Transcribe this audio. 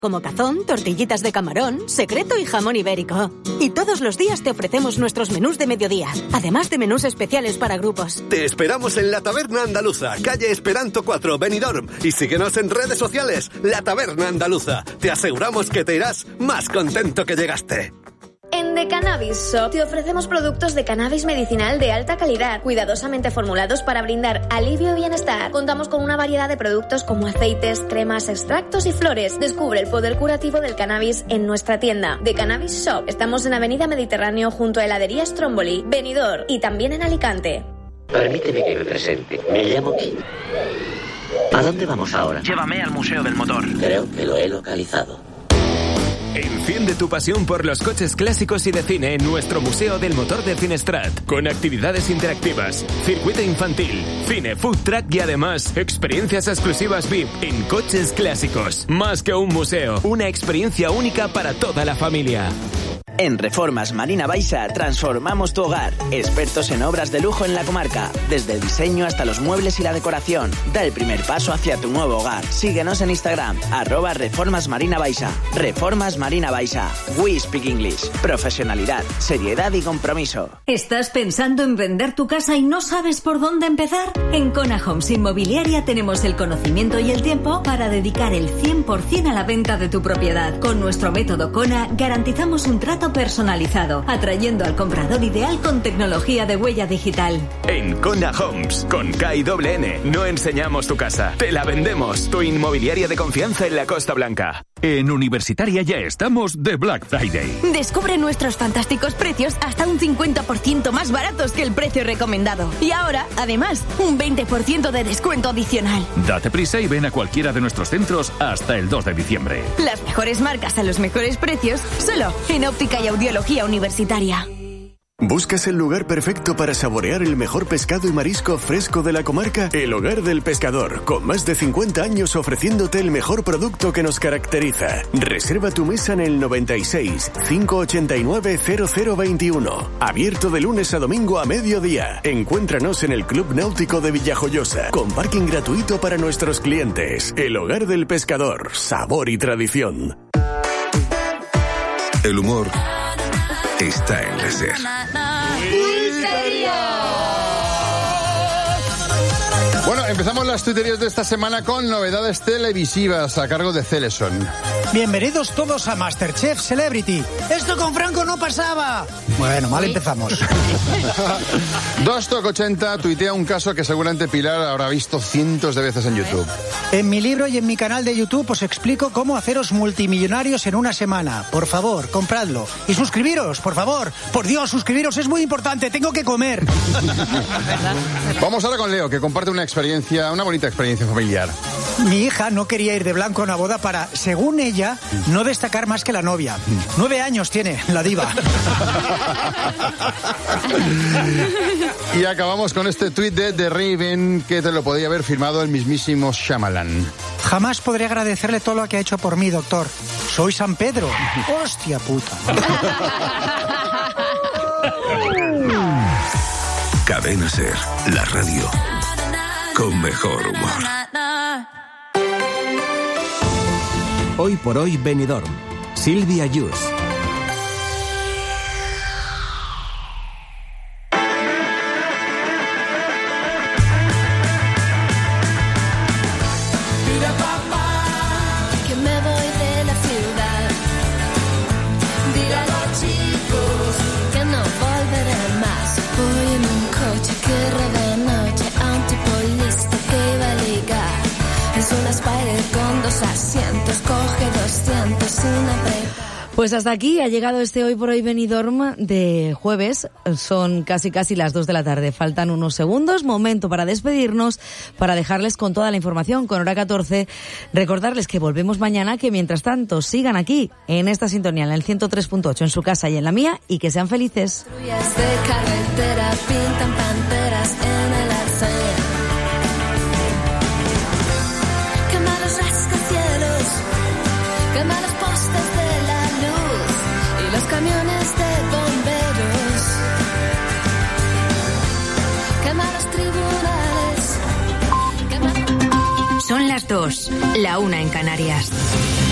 como cazón, tortillitas de camarón, secreto y jamón ibérico. Y todos los días te ofrecemos nuestros menús de mediodía, además de menús especiales para grupos. Te esperamos en La Taberna Andaluza, calle Esperanto 4, Benidorm. Y síguenos en redes sociales, La Taberna Andaluza. Te aseguramos que te irás más contento que llegaste. En The Cannabis Shop te ofrecemos productos de cannabis medicinal de alta calidad, cuidadosamente formulados para brindar alivio y bienestar. Contamos con una variedad de productos como aceites, cremas, extractos y flores. Descubre el poder curativo del cannabis en nuestra tienda. The Cannabis Shop. Estamos en Avenida Mediterráneo junto a heladería Stromboli, Benidorm y también en Alicante. Permíteme que me presente. Me llamo Kim. ¿A dónde vamos ahora? Llévame al Museo del Motor. Creo que lo he localizado. Enciende tu pasión por los coches clásicos y de cine en nuestro Museo del Motor de Cinestrat, con actividades interactivas, circuito infantil, cine, food track y además experiencias exclusivas VIP en coches clásicos. Más que un museo, una experiencia única para toda la familia. En Reformas Marina Baixa transformamos tu hogar. Expertos en obras de lujo en la comarca. Desde el diseño hasta los muebles y la decoración. Da el primer paso hacia tu nuevo hogar. Síguenos en Instagram, @Reformas Marina Baixa. Reformas Marina Baixa. We speak English. Profesionalidad, seriedad y compromiso. ¿Estás pensando en vender tu casa y no sabes por dónde empezar? En Kona Homes Inmobiliaria tenemos el conocimiento y el tiempo para dedicar el 100% a la venta de tu propiedad. Con nuestro método Kona garantizamos un trato personalizado, atrayendo al comprador ideal con tecnología de huella digital. En Kona Homes, con KINN, no enseñamos tu casa, te la vendemos. Tu inmobiliaria de confianza en la Costa Blanca. En Universitaria ya estamos de Black Friday. Descubre nuestros fantásticos precios hasta un 50% más baratos que el precio recomendado. Y ahora, además, un 20% de descuento adicional. Date prisa y ven a cualquiera de nuestros centros hasta el 2 de diciembre. Las mejores marcas a los mejores precios, solo en Óptica y Audiología Universitaria. ¿Buscas el lugar perfecto para saborear el mejor pescado y marisco fresco de la comarca? El Hogar del Pescador, con más de 50 años ofreciéndote el mejor producto que nos caracteriza. Reserva tu mesa en el 96 589 0021. Abierto de lunes a domingo a mediodía. Encuéntranos en el Club Náutico de Villajoyosa, con parking gratuito para nuestros clientes. El Hogar del Pescador, sabor y tradición. El humor está en la SER. Bueno, empezamos las tuiterías de esta semana con novedades televisivas a cargo de Celeson. Bienvenidos todos a Masterchef Celebrity. ¡Esto con Franco no pasaba! Bueno, mal empezamos. 2Toc80 tuitea un caso que seguramente Pilar habrá visto cientos de veces en YouTube. En mi libro y en mi canal de YouTube os explico cómo haceros multimillonarios en una semana. Por favor, compradlo. Y suscribiros, por favor. Por Dios, suscribiros, es muy importante. Tengo que comer. Vamos ahora con Leo, que comparte una bonita experiencia familiar. Mi hija no quería ir de blanco a una boda para, según ella, no destacar más que la novia. 9 años tiene, la diva. Y acabamos con este tuit de The Raven, que te lo podía haber firmado el mismísimo Shyamalan. Jamás podré agradecerle todo lo que ha hecho por mí, doctor. Soy San Pedro. Hostia puta. Cadena SER, la radio con mejor humor. Hoy por hoy Benidorm. Silvia Yus. Pues hasta aquí ha llegado este Hoy por Hoy Benidorm de jueves. Son casi las 2 de la tarde. Faltan unos segundos. Momento para despedirnos, para dejarles con toda la información, con hora 14. Recordarles que volvemos mañana, que mientras tanto sigan aquí, en esta sintonía, en el 103.8, en su casa y en la mía, y que sean felices. Camiones de bomberos, quema los tribunales. Son las 2, la 1 en Canarias.